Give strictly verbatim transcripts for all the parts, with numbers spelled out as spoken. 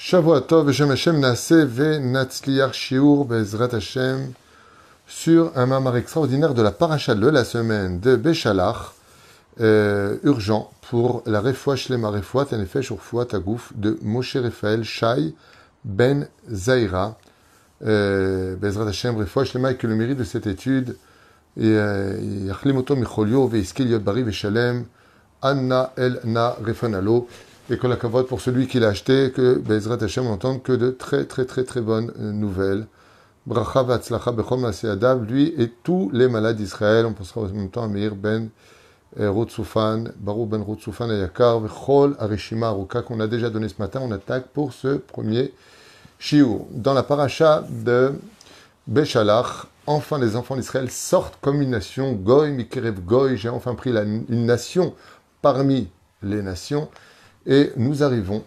Shavua Tov, Hashem Hashem Naaseh ve Natzliach Shiur Bezrat Hashem sur un mamar extraordinaire de la paracha de la semaine de Béchalach, euh, urgent pour la refoua shlema refoua tanefesh urfoua tagouf de Moshe Raphaël Shai Ben Zaira. Euh, Bezrat Hashem refoua shlema, et que le mérite de cette étude Yachlim Oto Micholio Veiskil Yod Bari Veshalem Anna El Na Refanalo. Et que la kavod pour celui qui l'a acheté, que Bezrat Hashem n'entende que de très très très très bonnes nouvelles. Bracha v'atzlacha bechol maaseh yadav, lui et tous les malades d'Israël. On pensera en même temps à Meir ben Rotsufan, Baruch ben Rotsufan Ayakar, v'chol arishima aruka qu'on a déjà donné ce matin. On attaque pour ce premier shiur. Dans la paracha de Béchalach, enfin les enfants d'Israël sortent comme une nation, Goy mikerev Goy, j'ai enfin pris la, une nation parmi les nations. Et nous arrivons,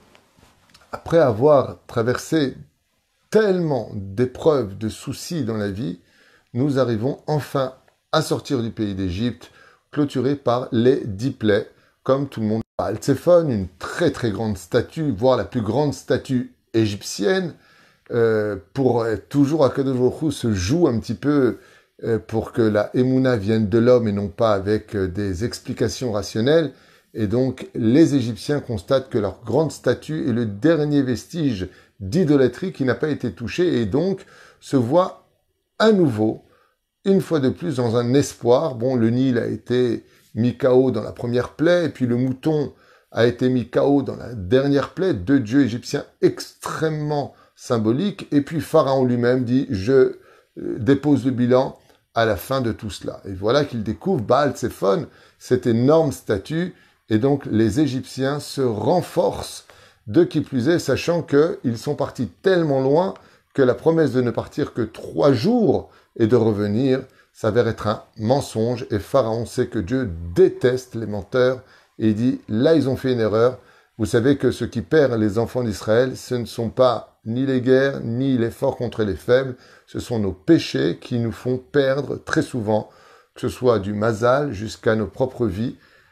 après avoir traversé tellement d'épreuves, de soucis dans la vie, nous arrivons enfin à sortir du pays d'Égypte, clôturé par les dix plaies, comme tout le monde. Al-Tsephon, une très très grande statue, voire la plus grande statue égyptienne, euh, pour euh, toujours Akadosh Baruch Hu se joue un petit peu euh, pour que la Emouna vienne de l'homme et non pas avec euh, des explications rationnelles. Et donc, les Égyptiens constatent que leur grande statue est le dernier vestige d'idolâtrie qui n'a pas été touché et donc se voient à nouveau, une fois de plus, dans un espoir. Bon, le Nil a été mis K O dans la première plaie, et puis le mouton a été mis K O dans la dernière plaie, deux dieux égyptiens extrêmement symboliques, et puis Pharaon lui-même dit « Je dépose le bilan à la fin de tout cela ». Et voilà qu'il découvre Baal Tsephon, cette énorme statue. Et donc, les Égyptiens se renforcent, de qui plus est, sachant qu'ils sont partis tellement loin que la promesse de ne partir que trois jours et de revenir s'avère être un mensonge. Et Pharaon sait que Dieu déteste les menteurs et il dit, là, ils ont fait une erreur. Vous savez que ce qui perd les enfants d'Israël, ce ne sont pas ni les guerres, ni les forts contre les faibles. Ce sont nos péchés qui nous font perdre très souvent, que ce soit du mazal jusqu'à nos propres vies.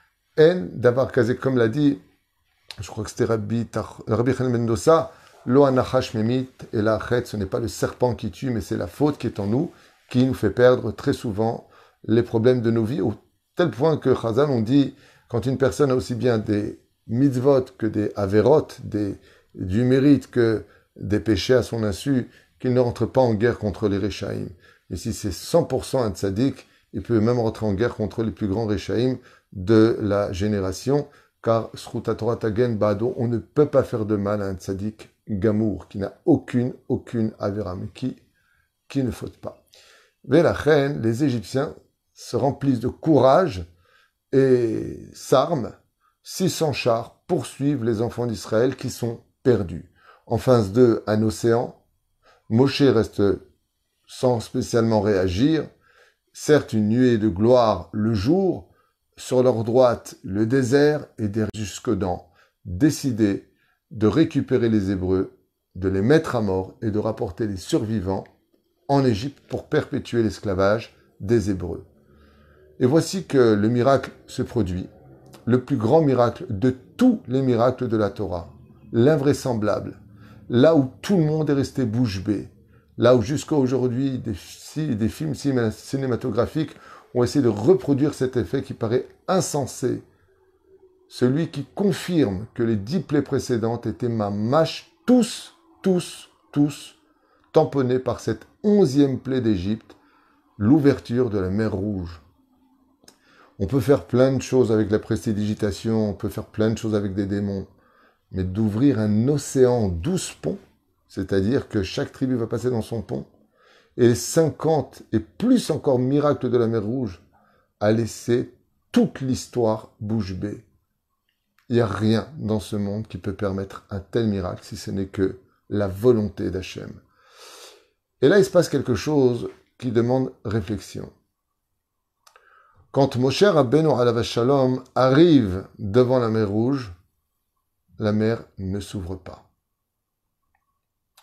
En d'avoir casé, comme l'a dit, je crois que c'était Rabbi, Rabbi Khan Mendoza, lo anachash memit et la achet, ce n'est pas le serpent qui tue, mais c'est la faute qui est en nous, qui nous fait perdre très souvent les problèmes de nos vies, au tel point que Chazal, on dit, quand une personne a aussi bien des mitzvot que des averot, des, du mérite que des péchés à son insu, qu'il ne rentre pas en guerre contre les Réchaïm. Et si c'est cent pour cent un tzaddik, il peut même rentrer en guerre contre les plus grands Réchaïm de la génération, car Srutatora Tagen Bado, on ne peut pas faire de mal à un tzaddik gamour, qui n'a aucune, aucune avéra, mais qui, qui ne faute pas. Mais la reine, les Égyptiens se remplissent de courage et s'arment. six cents chars poursuivent les enfants d'Israël qui sont perdus. En face d'eux, un océan. Moshe reste sans spécialement réagir. Certes, une nuée de gloire le jour. Sur leur droite, le désert, et derrière jusque dans, décidé de récupérer les Hébreux, de les mettre à mort et de rapporter les survivants en Égypte pour perpétuer l'esclavage des Hébreux. Et voici que le miracle se produit, le plus grand miracle de tous les miracles de la Torah, l'invraisemblable, là où tout le monde est resté bouche bée, là où jusqu'à aujourd'hui des, des films cinématographiques ont essayé de reproduire cet effet qui paraît insensé. Celui qui confirme que les dix plaies précédentes étaient mamash, tous, tous, tous, tamponnés par cette onzième plaie d'Égypte, l'ouverture de la mer Rouge. On peut faire plein de choses avec la prestidigitation, on peut faire plein de choses avec des démons, mais d'ouvrir un océan en douze ponts, c'est-à-dire que chaque tribu va passer dans son pont, et les cinquante et plus encore miracles de la mer Rouge a laissé toute l'histoire bouche bée. Il n'y a rien dans ce monde qui peut permettre un tel miracle, si ce n'est que la volonté d'Hachem. Et là, il se passe quelque chose qui demande réflexion. Quand Moshe Rabbeinu alav shalom arrive devant la mer Rouge, la mer ne s'ouvre pas. Pourquoi ?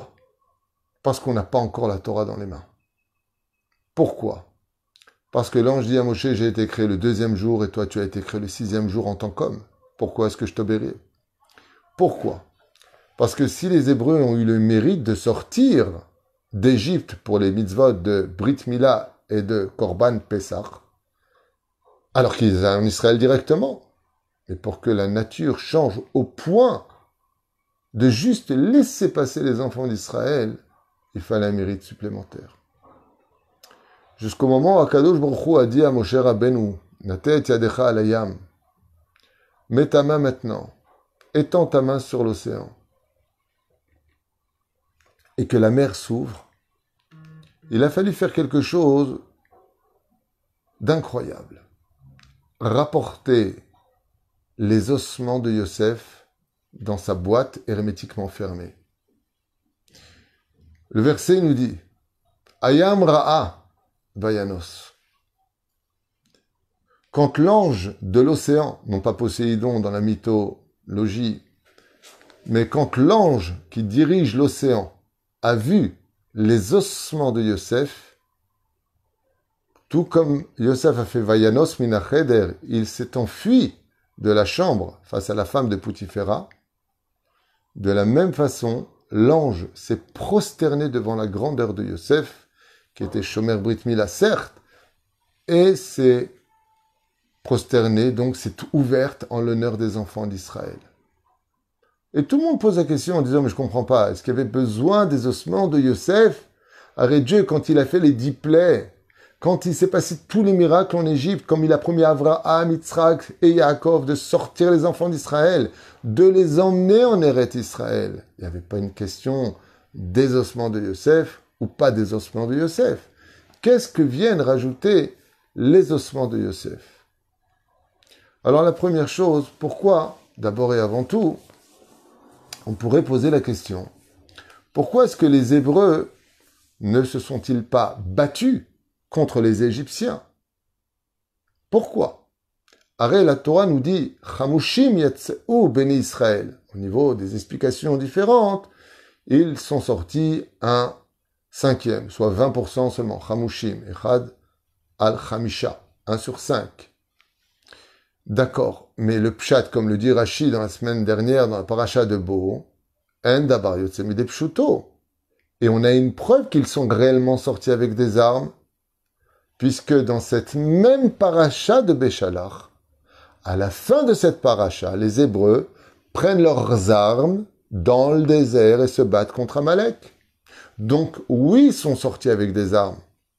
Parce qu'on n'a pas encore la Torah dans les mains. Pourquoi ? Parce que l'ange dit à Moshe, j'ai été créé le deuxième jour et toi tu as été créé le sixième jour en tant qu'homme. Pourquoi est-ce que je t'obéirai ? Pourquoi ? Parce que si les Hébreux ont eu le mérite de sortir d'Égypte pour les mitzvot de Brit Mila et de Korban Pessah, alors qu'ils étaient en Israël directement, mais pour que la nature change au point de juste laisser passer les enfants d'Israël, il fallait un mérite supplémentaire. Jusqu'au moment où Akadosh Baruch Hu a dit à Moshe Rabbeinu, Nate et yadecha al hayam, mets ta main maintenant, étends ta main sur l'océan, et que la mer s'ouvre, il a fallu faire quelque chose d'incroyable. Rapporter les ossements de Yosef dans sa boîte hermétiquement fermée. Le verset nous dit Ayam Ra'a Vayanos. Quand l'ange de l'océan, non pas Poséidon dans la mythologie, mais quand l'ange qui dirige l'océan a vu les ossements de Yosef, tout comme Yosef a fait Vayanos Minacheder, il s'est enfui de la chambre face à la femme de Poutiféra, de la même façon, l'ange s'est prosterné devant la grandeur de Yosef, qui était Shomer Brit Mila, certes, et s'est prosterné, donc s'est ouverte en l'honneur des enfants d'Israël. Et tout le monde pose la question en disant, mais je comprends pas, est-ce qu'il y avait besoin des ossements de Yosef? Arrête Dieu, quand il a fait les dix plaies, quand il s'est passé tous les miracles en Égypte, comme il a promis à Avraham, Yitzhak et Yaakov de sortir les enfants d'Israël, de les emmener en Eretz Israël. Il n'y avait pas une question des ossements de Yosef ou pas des ossements de Yosef. Qu'est-ce que viennent rajouter les ossements de Yosef? Alors la première chose, pourquoi, d'abord et avant tout, on pourrait poser la question, pourquoi est-ce que les Hébreux ne se sont-ils pas battus contre les Égyptiens? Pourquoi? Arrête, la Torah nous dit Chamushim yatzeu beni Israël. Au niveau des explications différentes, ils sont sortis un cinquième, soit vingt pour cent seulement. Chamushim, echad al chamisha, un sur cinq. D'accord, mais le pshat, comme le dit Rashi dans la semaine dernière, dans la paracha de Bo, en dabar yotze midei pshuto. Et on a une preuve qu'ils sont réellement sortis avec des armes, puisque dans cette même paracha de Béchalach, à la fin de cette paracha, les Hébreux prennent leurs armes dans le désert et se battent contre Amalek. Donc oui, ils sont sortis avec des armes.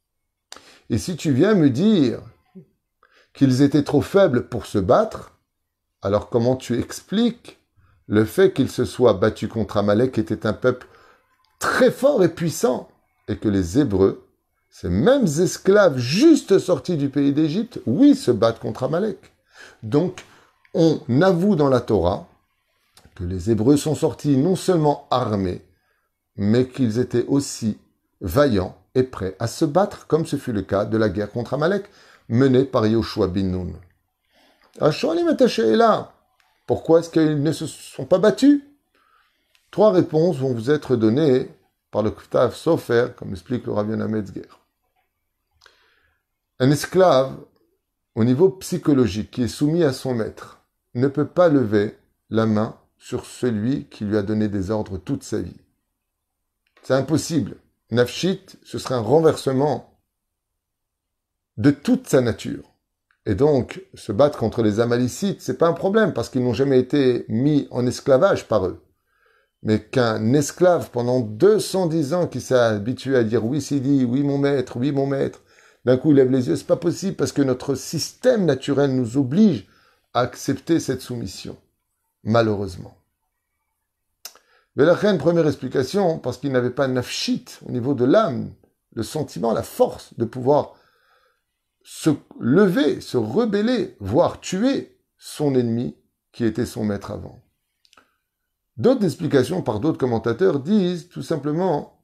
Et si tu viens me dire qu'ils étaient trop faibles pour se battre, alors comment tu expliques le fait qu'ils se soient battus contre Amalek, qui était un peuple très fort et puissant, et que les Hébreux, ces mêmes esclaves juste sortis du pays d'Égypte, oui, se battent contre Amalek. Donc, on avoue dans la Torah que les Hébreux sont sortis non seulement armés, mais qu'ils étaient aussi vaillants et prêts à se battre, comme ce fut le cas de la guerre contre Amalek, menée par Yoshua bin Nun. Asholim est là. Pourquoi est-ce qu'ils ne se sont pas battus? Trois réponses vont vous être données par le Ktav Sofer, comme explique le Rav Yonah Metzger. Un esclave, au niveau psychologique, qui est soumis à son maître, ne peut pas lever la main sur celui qui lui a donné des ordres toute sa vie. C'est impossible. Nafshit, ce serait un renversement de toute sa nature. Et donc, se battre contre les Amalicites, c'est pas un problème, parce qu'ils n'ont jamais été mis en esclavage par eux. Mais qu'un esclave, pendant deux cent dix ans, qui s'est habitué à dire « oui, Sidi, oui, mon maître, oui, mon maître », d'un coup, il lève les yeux, c'est pas possible, parce que notre système naturel nous oblige à accepter cette soumission, malheureusement. Mais la reine, première explication, parce qu'il n'avait pas nafshit au niveau de l'âme, le sentiment, la force de pouvoir se lever, se rebeller, voire tuer son ennemi qui était son maître avant. D'autres explications par d'autres commentateurs disent tout simplement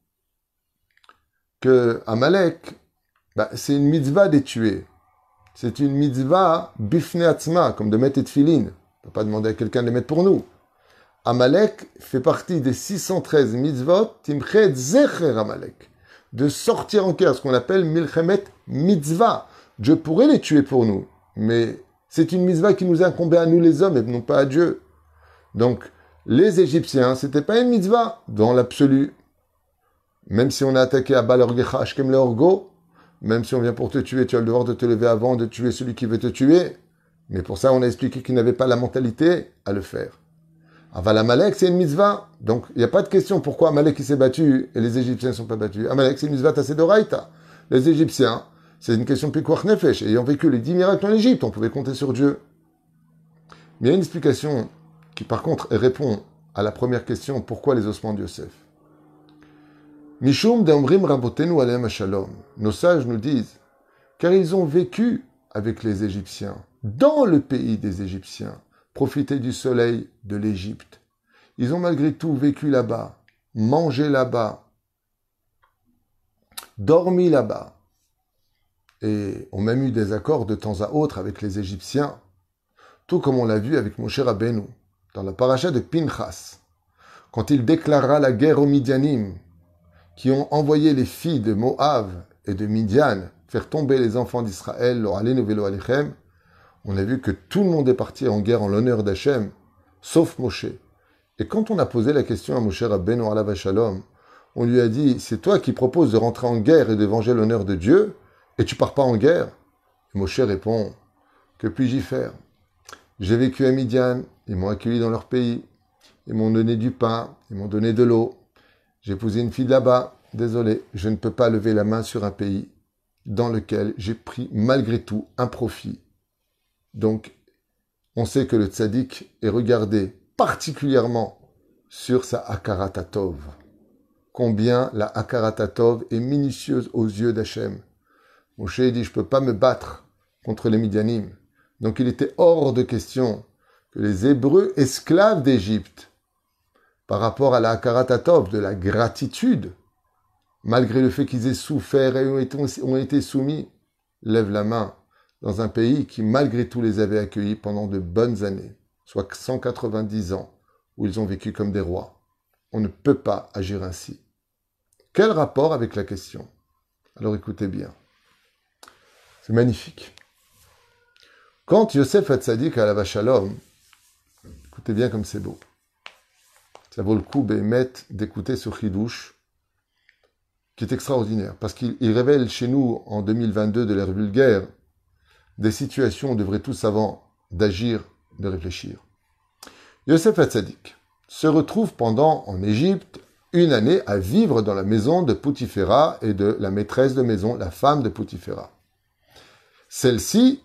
que Amalek, bah, c'est une mitzvah des tuer. C'est une mitzvah bifne atzma, comme de mettre et tefillin. On ne peut pas demander à quelqu'un de les mettre pour nous. Amalek fait partie des six cent treize mitzvot, timchet zecher Amalek, de sortir en guerre, ce qu'on appelle milchemet mitzvah. Dieu pourrait les tuer pour nous, mais c'est une mitzvah qui nous incombait à nous les hommes et non pas à Dieu. Donc, Les Égyptiens, c'était pas une mitzvah dans l'absolu. Même si on a attaqué à Balorgecha Ashkem Leorgo, même si on vient pour te tuer, tu as le devoir de te lever avant de tuer celui qui veut te tuer. Mais pour ça, on a expliqué qu'il n'avait pas la mentalité à le faire. Aval Amalek, c'est une mitzvah. Donc, il n'y a pas de question pourquoi Amalek s'est battu et les Égyptiens ne sont pas battus. Amalek, c'est une mitzvah tassé d'Oraïta. Les Égyptiens, c'est une question de Pikuach Nefesh. Ayant vécu les dix miracles en Égypte, on pouvait compter sur Dieu. Mais il y a une explication qui, par contre, répond à la première question, pourquoi les ossements de Yosef? Mishum d'Amrim Rabotenu Alem Shalom. Nos sages nous disent, car ils ont vécu avec les Égyptiens, dans le pays des Égyptiens, profité du soleil de l'Égypte. Ils ont malgré tout vécu là-bas, mangé là-bas, dormi là-bas, et ont même eu des accords de temps à autre avec les Égyptiens, tout comme on l'a vu avec Moshe Rabbeinu, dans la paracha de Pinchas, quand il déclara la guerre aux Midianim, qui ont envoyé les filles de Moab et de Midian faire tomber les enfants d'Israël, lo alenu velo alechem, on a vu que tout le monde est parti en guerre en l'honneur d'Hachem, sauf Moshe. Et quand on a posé la question à Moshe Rabbeinu alav shalom, on lui a dit, c'est toi qui proposes de rentrer en guerre et de venger l'honneur de Dieu, et tu pars pas en guerre? Et Moshe répond, que puis-je y faire? J'ai vécu à Midian, ils m'ont accueilli dans leur pays, ils m'ont donné du pain, ils m'ont donné de l'eau, j'ai épousé une fille là-bas, désolé, je ne peux pas lever la main sur un pays dans lequel j'ai pris malgré tout un profit. Donc, on sait que le tzaddik est regardé particulièrement sur sa Hakaratatov. Combien la Hakaratatov est minutieuse aux yeux d'Hachem. Moshe dit, je ne peux pas me battre contre les Midianim. Donc, il était hors de question que les Hébreux esclaves d'Égypte, par rapport à la Hakaratatov, de la gratitude, malgré le fait qu'ils aient souffert et ont été, ont été soumis, lèvent la main dans un pays qui, malgré tout, les avait accueillis pendant de bonnes années, soit cent quatre-vingt-dix ans, où ils ont vécu comme des rois. On ne peut pas agir ainsi. Quel rapport avec la question? Alors écoutez bien. C'est magnifique. Quand Yosef Hatzadik alav shalom, écoutez bien comme c'est beau. Ça vaut le coup, Bémet, d'écouter ce chidouche, qui est extraordinaire, parce qu'il révèle chez nous, en deux mille vingt-deux, de l'ère vulgaire, des situations où on devrait tous, avant d'agir, de réfléchir. Yosef Hatzadik se retrouve pendant, en Égypte, une année à vivre dans la maison de Poutiféra et de la maîtresse de maison, la femme de Poutiféra. Celle-ci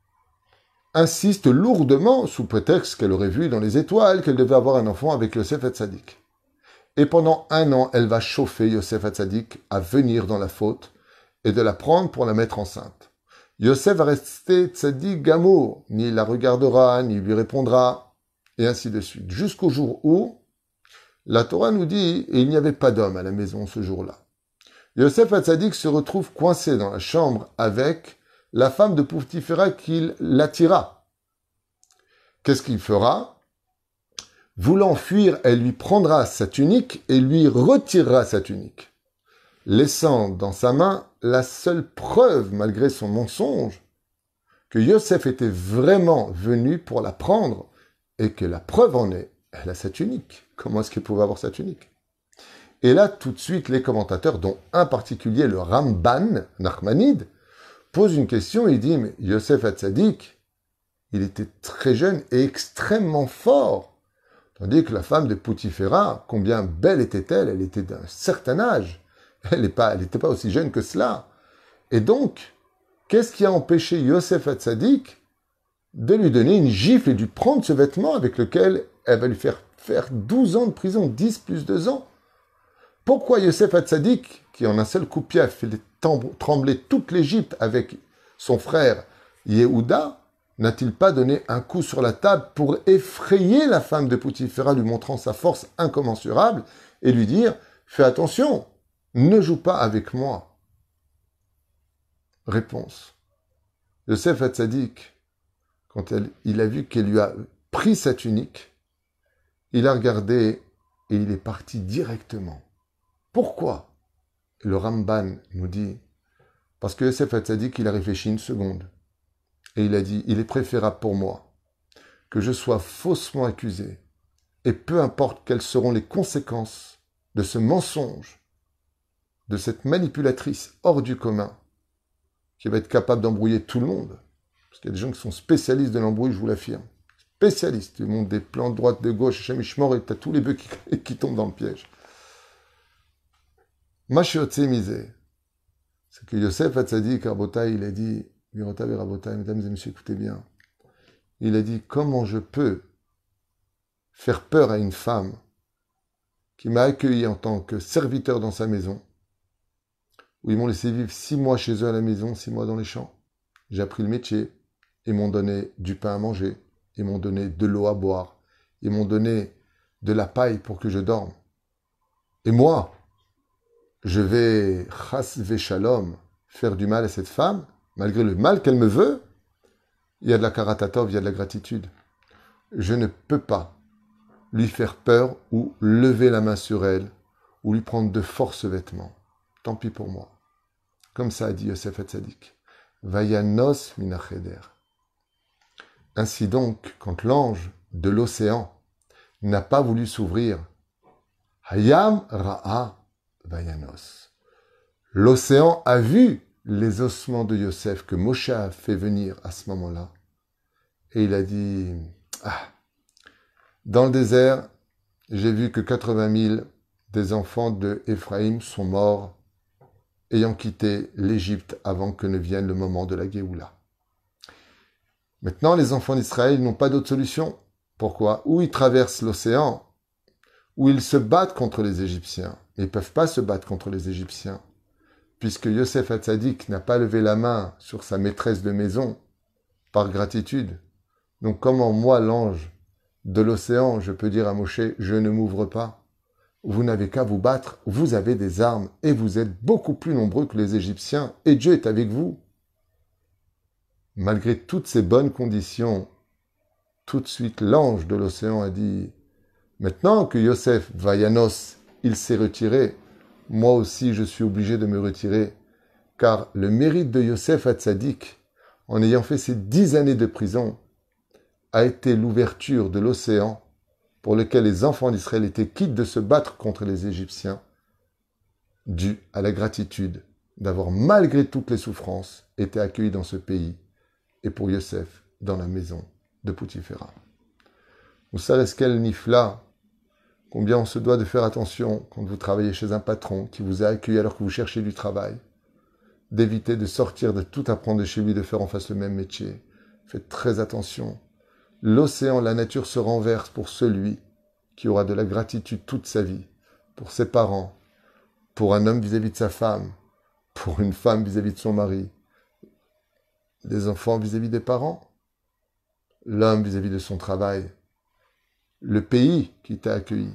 insiste lourdement, sous prétexte qu'elle aurait vu dans les étoiles qu'elle devait avoir un enfant avec Yosef Hatzadik. Et pendant un an, elle va chauffer Yosef Hatzadik à venir dans la faute et de la prendre pour la mettre enceinte. Yosef va rester Tzadik Gamour, ni la regardera, ni lui répondra, et ainsi de suite. Jusqu'au jour où, la Torah nous dit, et il n'y avait pas d'homme à la maison ce jour-là. Yosef Hatzadik se retrouve coincé dans la chambre avec la femme de Poutiféra qui l'attira. Qu'est-ce qu'il fera? Voulant fuir, elle lui prendra sa tunique et lui retirera sa tunique, laissant dans sa main la seule preuve, malgré son mensonge, que Yosef était vraiment venu pour la prendre et que la preuve en est, elle a sa tunique. Comment est-ce qu'elle pouvait avoir sa tunique? Et là, tout de suite, les commentateurs, dont un particulier, le Ramban, Nachmanide, pose une question et dit, mais Yosef Hatzadik, il était très jeune et extrêmement fort. Tandis que la femme de Poutiféra, combien belle était-elle? Elle était d'un certain âge. Elle n'était pas, pas aussi jeune que cela. Et donc, qu'est-ce qui a empêché Yosef Hatzadik de lui donner une gifle et de lui prendre ce vêtement avec lequel elle va lui faire faire douze ans de prison, dix plus deux ans? Pourquoi Yosef Hatzadik, qui en un seul coup de pied a fait trembler toute l'Égypte avec son frère Yehuda, n'a-t-il pas donné un coup sur la table pour effrayer la femme de Poutiféra, lui montrant sa force incommensurable, et lui dire « Fais attention, ne joue pas avec moi ». Réponse. Yosef Hatzadik, quand elle, il a vu qu'elle lui a pris sa tunique, il a regardé et il est parti directement. Pourquoi? Le Ramban nous dit, parce que Yosef Hatzadik, il a réfléchi une seconde. Et il a dit, il est préférable pour moi que je sois faussement accusé Et peu importe quelles seront les conséquences de ce mensonge, de cette manipulatrice hors du commun, qui va être capable d'embrouiller tout le monde. Parce qu'il y a des gens qui sont spécialistes de l'embrouille, je vous l'affirme. Spécialistes. Ils montent des plans de droite, de gauche, Hachem Ishmor, et t'as tous les bœufs qui, qui tombent dans le piège. Mashiotse misé. C'est que Yosef Hatzadik, Rabotai, il a dit, Mirotav et Rabotai, mesdames et messieurs, écoutez bien. Il a dit, comment je peux faire peur à une femme qui m'a accueilli en tant que serviteur dans sa maison, où ils m'ont laissé vivre six mois chez eux à la maison, six mois dans les champs. J'ai appris le métier, ils m'ont donné du pain à manger, ils m'ont donné de l'eau à boire, ils m'ont donné de la paille pour que je dorme. Et moi, je vais, chas veshalom, faire du mal à cette femme, malgré le mal qu'elle me veut. Il y a de la karatatov, il y a de la gratitude. Je ne peux pas lui faire peur ou lever la main sur elle ou lui prendre de force vêtements. Tant pis pour moi. Comme ça a dit Yosef Hatzadik. Vayanos minacheder. Ainsi donc, quand l'ange de l'océan n'a pas voulu s'ouvrir, Hayam Ra'a Vayanos. L'océan a vu les ossements de Yosef que Moshe a fait venir à ce moment-là. Et il a dit, ah, dans le désert, j'ai vu que quatre-vingt mille des enfants de Éphraïm sont morts, ayant quitté l'Égypte avant que ne vienne le moment de la Géoula. Maintenant, les enfants d'Israël n'ont pas d'autre solution. Pourquoi? Ou ils traversent l'océan, ou ils se battent contre les Égyptiens. Mais ils ne peuvent pas se battre contre les Égyptiens, puisque Yosef Hatzadik n'a pas levé la main sur sa maîtresse de maison par gratitude. Donc comment moi, l'ange de l'océan, je peux dire à Moshe, je ne m'ouvre pas? Vous n'avez qu'à vous battre, vous avez des armes, et vous êtes beaucoup plus nombreux que les Égyptiens, et Dieu est avec vous. Malgré toutes ces bonnes conditions, tout de suite l'ange de l'océan a dit, maintenant que Yosef Vayanos, il s'est retiré, moi aussi je suis obligé de me retirer, car le mérite de Yosef Hatzadik, en ayant fait ces dix années de prison, a été l'ouverture de l'océan pour lequel les enfants d'Israël étaient quittes de se battre contre les Égyptiens, dû à la gratitude d'avoir, malgré toutes les souffrances, été accueillis dans ce pays, et pour Yosef, dans la maison de Poutiféra. Vous savez ce qu'elle nifla, combien on se doit de faire attention quand vous travaillez chez un patron qui vous a accueilli alors que vous cherchez du travail, d'éviter de sortir, de tout apprendre de chez lui, de faire en face le même métier. Faites très attention. L'océan, la nature se renverse pour celui qui aura de la gratitude toute sa vie, pour ses parents, pour un homme vis-à-vis de sa femme, pour une femme vis-à-vis de son mari, des enfants vis-à-vis des parents, l'homme vis-à-vis de son travail, le pays qui t'a accueilli.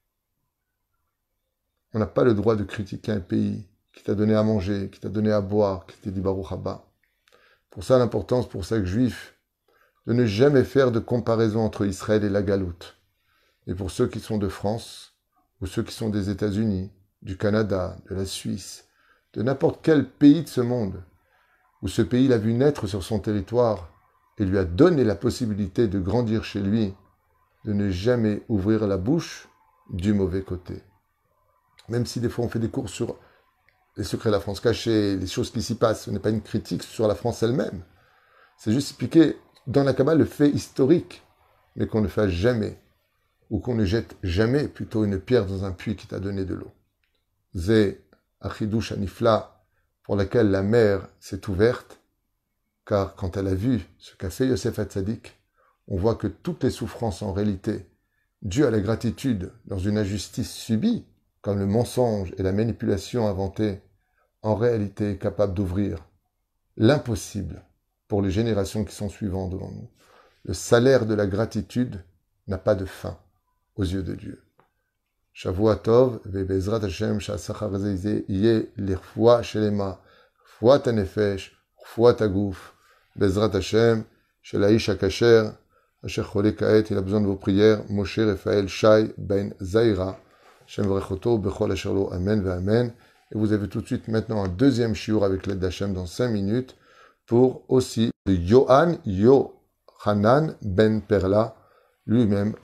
On n'a pas le droit de critiquer un pays qui t'a donné à manger, qui t'a donné à boire, qui t'a dit Baruch Haba. Pour ça, l'importance pour chaque juif, de ne jamais faire de comparaison entre Israël et la Galoute. Et pour ceux qui sont de France, ou ceux qui sont des États-Unis, du Canada, de la Suisse, de n'importe quel pays de ce monde, où ce pays l'a vu naître sur son territoire et lui a donné la possibilité de grandir chez lui, de ne jamais ouvrir la bouche du mauvais côté. Même si des fois on fait des cours sur les secrets de la France cachée, les choses qui s'y passent, ce n'est pas une critique sur la France elle-même. C'est juste expliquer dans la Kabbale le fait historique, mais qu'on ne fasse jamais, ou qu'on ne jette jamais plutôt une pierre dans un puits qui t'a donné de l'eau. Zé Achidush Anifla, pour laquelle la mer s'est ouverte, car quand elle a vu ce qu'a fait Yosef Hatzadik, on voit que toutes les souffrances en réalité, dues à la gratitude dans une injustice subie, comme le mensonge et la manipulation inventée, en réalité est capable d'ouvrir l'impossible pour les générations qui sont suivantes devant nous. Le salaire de la gratitude n'a pas de fin aux yeux de Dieu. Shavua Tov, ve'bezrat Hashem, sha'asachar zeize, yeh l'irfua shelema, rfua tanefesh, rfua tagouf, bezrat Hashem, shela'ish hakacher, asher chole kaet, il a besoin de vos prières, Moshe Raphaël Shai ben Zaira, Hashem vrechoto, bechol asher lo, amen ve'amen. Et vous avez tout de suite maintenant un deuxième shiur avec l'aide d'Hachem dans cinq minutes, pour aussi de Yohan Yohanan ben Perla, lui-même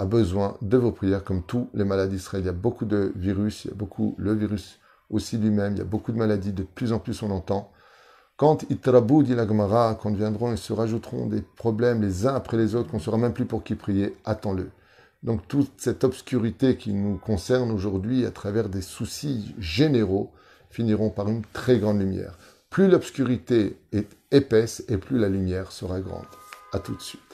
a besoin de vos prières, comme tous les malades d'Israël. Il y a beaucoup de virus, il y a beaucoup, le virus aussi lui-même, il y a beaucoup de maladies, de plus en plus on entend. Quand Itrabou, dit la Gemara, quand viendront et se rajouteront des problèmes les uns après les autres, qu'on ne saura même plus pour qui prier, attends-le. Donc toute cette obscurité qui nous concerne aujourd'hui à travers des soucis généraux finiront par une très grande lumière. Plus l'obscurité est épaisse et plus la lumière sera grande. À tout de suite.